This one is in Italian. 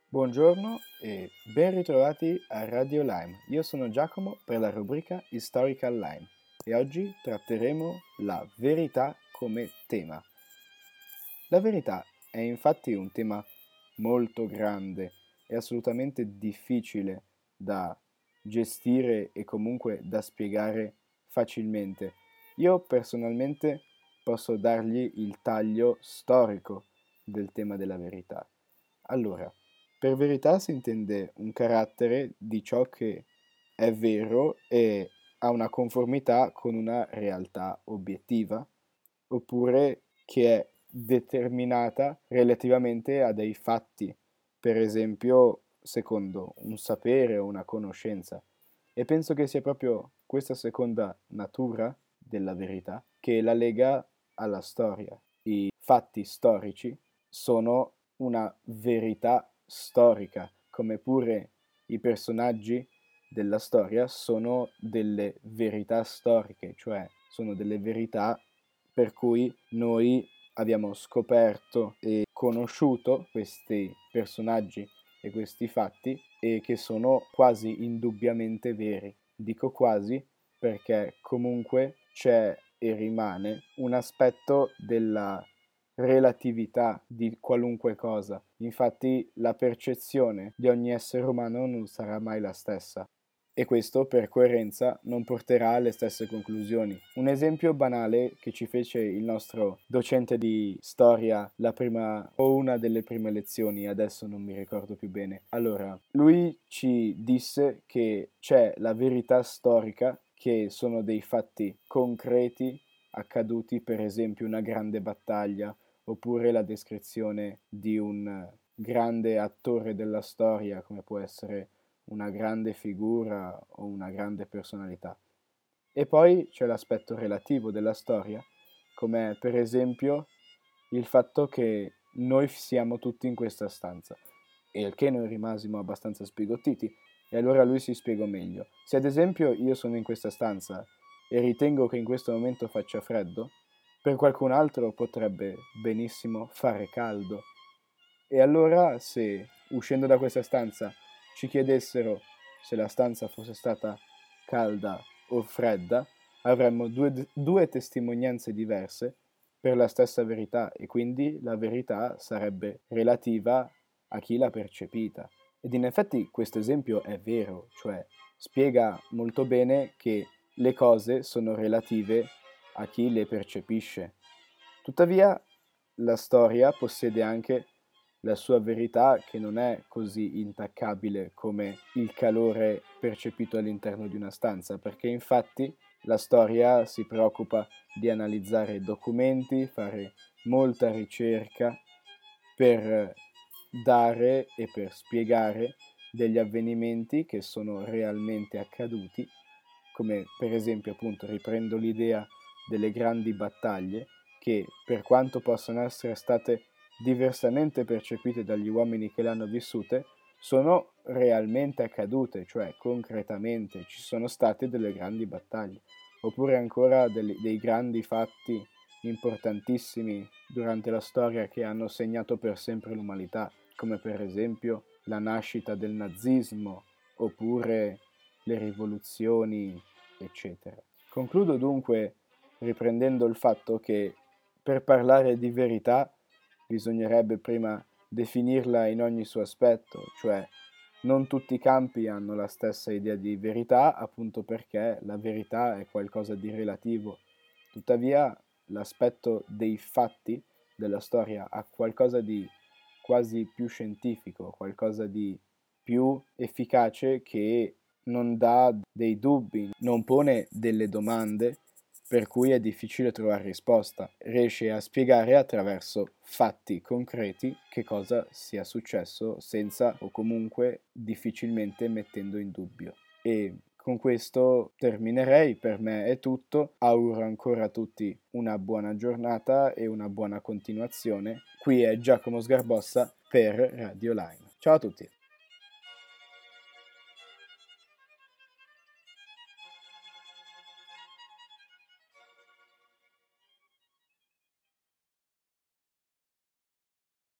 Buongiorno e ben ritrovati a Radio Lime. Io sono Giacomo per la rubrica Historical Lime e oggi tratteremo la verità come tema. La verità è infatti un tema molto grande e assolutamente difficile da gestire e comunque da spiegare facilmente. Io personalmente posso dargli il taglio storico del tema della verità. Allora, per verità si intende un carattere di ciò che è vero e ha una conformità con una realtà obiettiva, oppure che è determinata relativamente a dei fatti, per esempio secondo un sapere o una conoscenza. E penso che sia proprio questa seconda natura della verità che la lega alla storia. I fatti storici sono una verità storica, come pure i personaggi della storia sono delle verità storiche, cioè sono delle verità per cui noi abbiamo scoperto e conosciuto questi personaggi e questi fatti e che sono quasi indubbiamente veri. Dico quasi perché comunque c'è e rimane un aspetto della relatività di qualunque cosa. Infatti la percezione di ogni essere umano non sarà mai la stessa e questo per coerenza non porterà alle stesse conclusioni. Un esempio banale che ci fece il nostro docente di storia la prima o una delle prime lezioni, adesso non mi ricordo più bene. Allora, lui ci disse che c'è la verità storica, che sono dei fatti concreti accaduti, per esempio una grande battaglia oppure la descrizione di un grande attore della storia come può essere una grande figura o una grande personalità. E poi c'è l'aspetto relativo della storia, come per esempio il fatto che noi siamo tutti in questa stanza, e il che noi rimasimo abbastanza sbigottiti, e allora lui si spiegò meglio. Se ad esempio io sono in questa stanza e ritengo che in questo momento faccia freddo, per qualcun altro potrebbe benissimo fare caldo. E allora se uscendo da questa stanza ci chiedessero se la stanza fosse stata calda o fredda, avremmo due testimonianze diverse per la stessa verità e quindi la verità sarebbe relativa a chi l'ha percepita. Ed in effetti questo esempio è vero, cioè spiega molto bene che le cose sono relative a chi le percepisce. Tuttavia la storia possiede anche la sua verità che non è così intaccabile come il calore percepito all'interno di una stanza, perché infatti la storia si preoccupa di analizzare documenti, fare molta ricerca per dare e per spiegare degli avvenimenti che sono realmente accaduti, come per esempio appunto riprendo l'idea delle grandi battaglie che per quanto possano essere state diversamente percepite dagli uomini che le hanno vissute, sono realmente accadute, cioè concretamente ci sono state delle grandi battaglie, oppure ancora dei grandi fatti importantissimi durante la storia che hanno segnato per sempre l'umanità, come per esempio la nascita del nazismo, oppure le rivoluzioni, eccetera. Concludo dunque riprendendo il fatto che per parlare di verità bisognerebbe prima definirla in ogni suo aspetto, cioè non tutti i campi hanno la stessa idea di verità, appunto perché la verità è qualcosa di relativo. Tuttavia, l'aspetto dei fatti della storia ha qualcosa di quasi più scientifico, qualcosa di più efficace che non dà dei dubbi, non pone delle domande per cui è difficile trovare risposta, riesce a spiegare attraverso fatti concreti che cosa sia successo senza o comunque difficilmente mettendo in dubbio. E con questo terminerei, per me è tutto, auguro ancora a tutti una buona giornata e una buona continuazione. Qui è Giacomo Sgarbossa per Radio Line. Ciao a tutti!